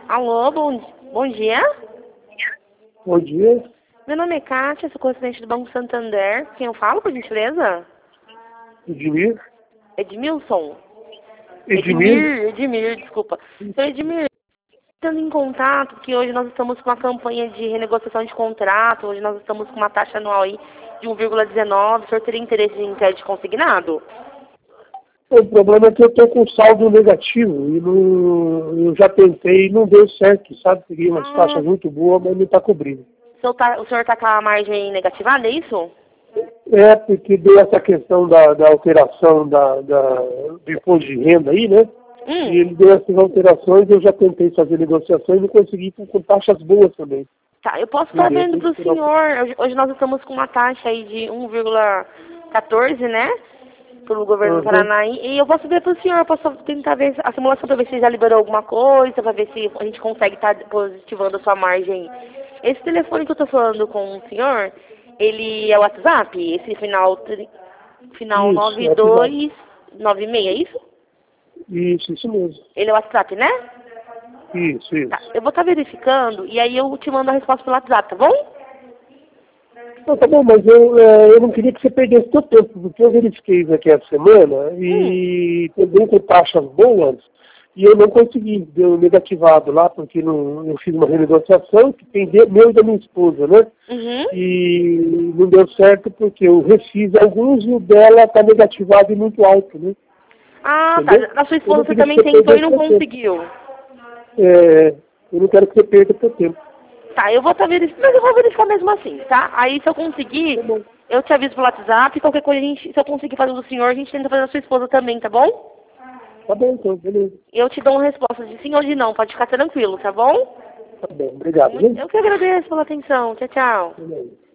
Alô, bom dia. Bom dia. Meu nome é Kátia, sou correspondente do Banco Santander. Quem eu falo, por gentileza? Edmir. Edmilson. Edmir. Edmir, desculpa. Sou Edmir, estando em contato, que hoje nós estamos com uma campanha de renegociação de contrato, hoje nós estamos com uma taxa anual aí de 1,19. O senhor teria interesse em crédito consignado? O problema é que eu estou com saldo negativo e eu já tentei e não deu certo, sabe? Peguei umas taxas muito boas, mas não está cobrindo. O senhor está com a margem negativada, é isso? É, porque deu essa questão da alteração do imposto de renda aí, né? E ele deu essas alterações, eu já tentei fazer negociações e não consegui com taxas boas também. Tá, eu posso estar vendo para o senhor, hoje nós estamos com uma taxa aí de 1,14, né? Pelo governo do Paraná. E eu posso ver para o senhor, eu posso tentar ver a simulação para ver se já liberou alguma coisa, para ver se a gente consegue estar positivando a sua margem. Esse telefone que eu estou falando com o senhor, ele é o WhatsApp? Esse final 9296, é isso? Isso mesmo. Ele é o WhatsApp, né? Isso. Tá, eu vou estar verificando e aí eu te mando a resposta pelo WhatsApp, tá bom? Não, tá bom, mas eu não queria que você perdesse seu tempo, porque eu verifiquei isso aqui essa semana e também com taxas boas e eu não consegui, deu negativado lá, porque eu fiz uma renegociação que tem meu e da minha esposa, né? E não deu certo porque eu refiz alguns e o dela está negativado e muito alto, né? Ah, entendeu? Tá. A sua esposa você também tentou e não conseguiu. Eu não quero que você perca seu tempo. Tá, eu vou estar verificando, mas eu vou verificar mesmo assim, tá? Aí se eu conseguir, eu te aviso pelo WhatsApp, qualquer coisa se eu conseguir fazer do senhor, a gente tenta fazer da sua esposa também, tá bom? Tá bom, então, beleza. Eu te dou uma resposta de sim ou de não, pode ficar tranquilo, tá bom? Tá bom, obrigado. Eu que agradeço pela atenção, tchau, tchau. Beleza.